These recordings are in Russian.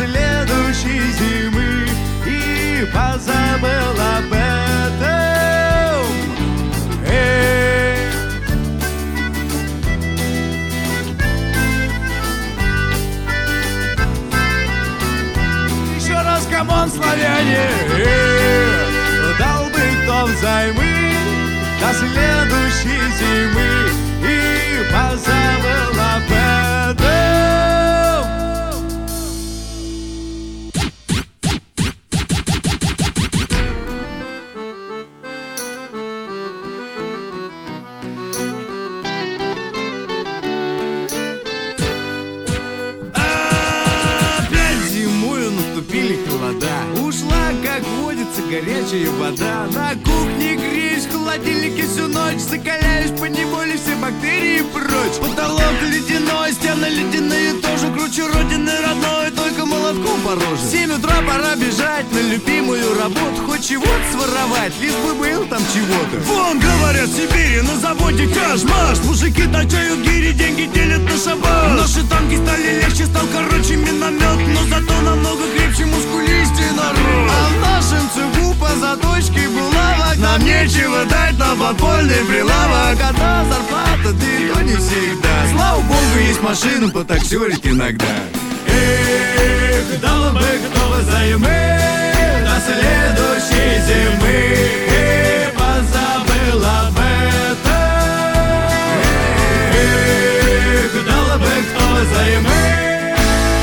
следующей зимы и позабыл об этом. Еще раз, камон, славяне, дал бы кто взаймы до следующей зимы и позабыл об этом. Ушла, как водится, горячая вода. На кухне греюсь, в холодильнике всю ночь. Закаляюсь по неволе, все бактерии прочь. Потолок ледяной, стены ледяные тоже. Круче родины родной, только молотком по роже. В 7 утра пора бежать на любимую работу. Хоть чего-то своровать, лишь бы был там чего-то. Вон, говорят, в Сибири на заводе тяж-маш. Мужики точают гири, деньги делят на шабаш. Наши танки стали легче, стал короче миномет. Но зато намного крепче, мускулистее народ. А в нашем цеху по заточке булавок нам нечего дать на подпольный прилавок. Одна зарплата, да и то не всегда. Слава богу, есть машину потаксерить иногда. Эх, дал бы кто взаймы до следующей зимы и позабыл об этом. Эх, дал бы кто взаймы.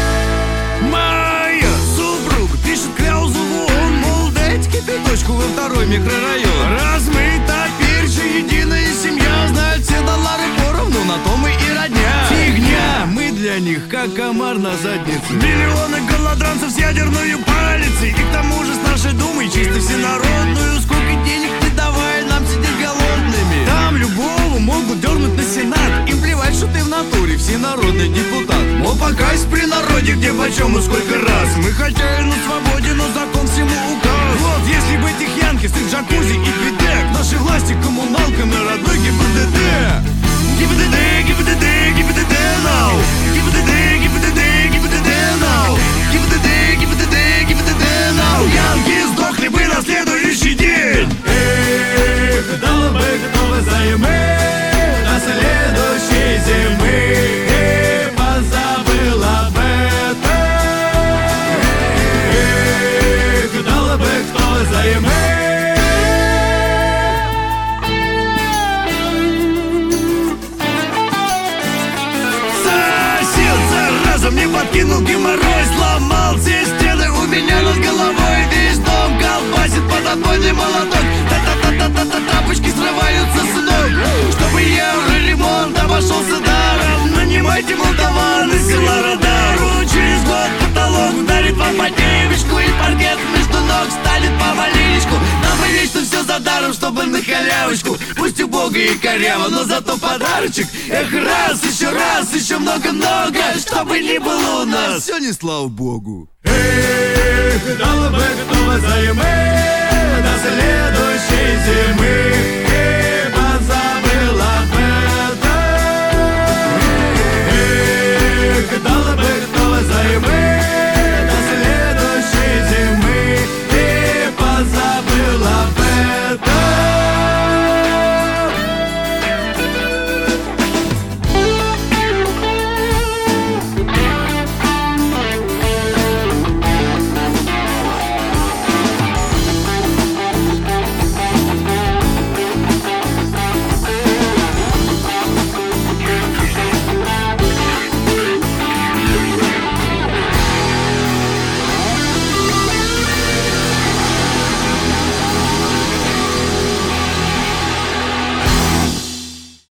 Моя супруга пишет кляузу в ООН, мол, дайте кипяточку во второй микрорайон. Раз мы теперь же единая семья, знают все доллары поровну, на том и родня. Фигня, мы для них как комар на заднице. Миллионы голодранцев с ядерной палицей. И к тому же с нашей думой чисто всенародную. Сколько денег не давай нам сидеть голодными. Там любого могут дернуть на сенат. Им плевать, что ты в натуре всенародный депутат. Мол, покайся при народе, где почем и сколько раз. Мы хотели на свободе, но закон всему указ. Вот, если бы этих янки с их джакузи и бедек, наши власти коммуналками родной ГИБДД. ГИБДД, ГИБДД, ГИБДД now. ГИБДД, ГИБДД, ГИБДД now. ГИБДД, ГИБДД, ГИБДД now. Янки сдохли бы на следующий день. Эх, дал бы кто взаймы до следующей зимы и позабыл об этом. Эх, дал бы кто взаймы. Мне подкинул геморрой, сломал все стены у меня над головой. Весь дом колбасит под отбойный молоток. Та-та-та-та-та-та, тапочки срываются с ног. Чтобы евроремонт обошелся даром, нанимайте молдаван из села Радару. Через год потолок ударит вам по девичку, и паркет между ног станет помаленечку. Нам бы вечно все за даром, чтобы на халявочку. Пусть убого и коряво, но зато подарочек. Эх, раз, еще много-много, чтобы не было у нас. Все не слава богу. Эх, дал бы кто взаймы до следующей зимы.